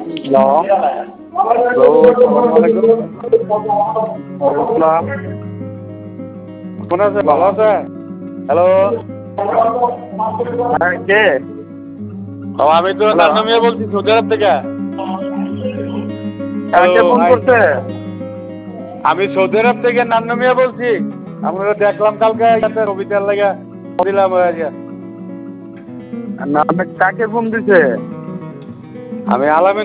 Hello hello, আসসালামু আলাইকুম। আসসালাম। কেমন আছেন? ভালো আছেন? হ্যালো। হ্যাঁ, কে? আমি তো হ্যালো। নান্নু মিয়া বলছি সৌদি আরব থেকে। হ্যাঁ, হ্যালো, কে ফোন হাই। করছে? আমি সৌদি আরব থেকে নান্নু মিয়া বলছি। আমরা দেখলাম কালকে রবিটার লাগা দিলাম আজকে। না, আপনি কাকে ফোন দিছে? আমি আলামিন